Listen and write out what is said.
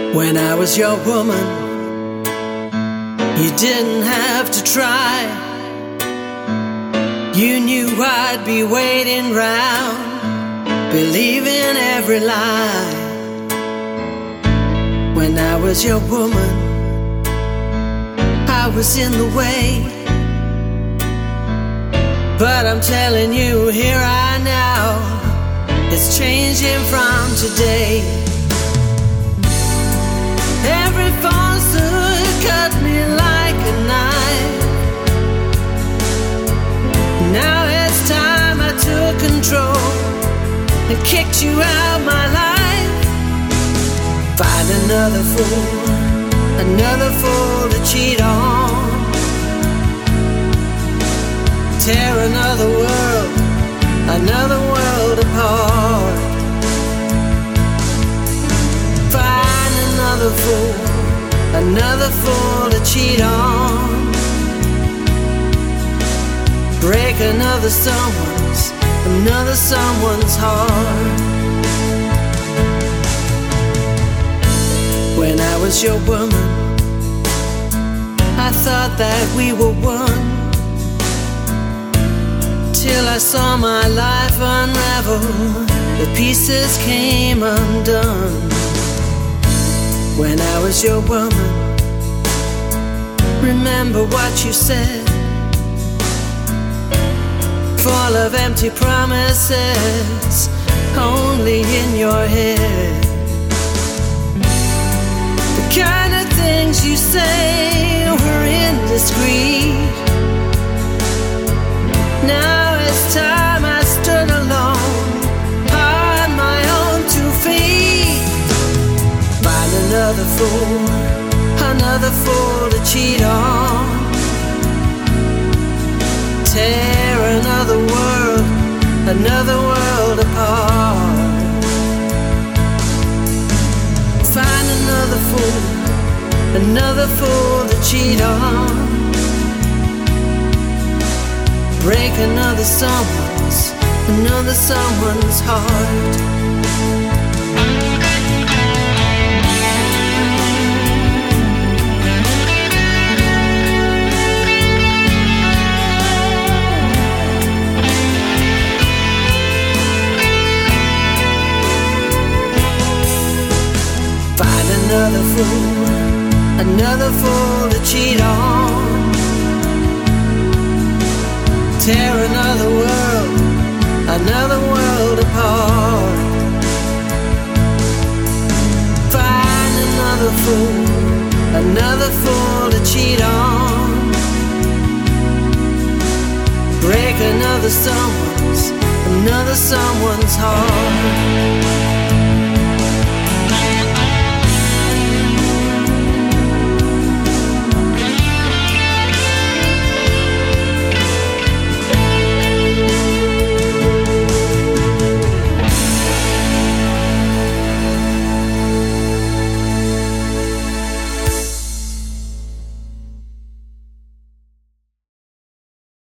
When I was your woman, you didn't have to try. You knew I'd be waiting round, believing every lie. When I was your woman, I was in the way. But I'm telling you here I now, it's changing from today. Every falsehood cut me like a knife. Now it's time I took control and kicked you out my life. Find another fool to cheat on. Tear another world apart. Find another fool to cheat on. Break another someone's heart. When I was your woman, I thought that we were one, till I saw my life unravel, the pieces came undone. When I was your woman, remember what you said, full of empty promises, only in your head. The kind of things you say were indiscreet. Now it's time I stood alone on my own 2 feet. Find another fool to cheat on. Tear another world apart. Find another fool to cheat on. Break another someone's heart. Find another fool to cheat on. Tear another world apart. Find another fool to cheat on. Break another someone's heart.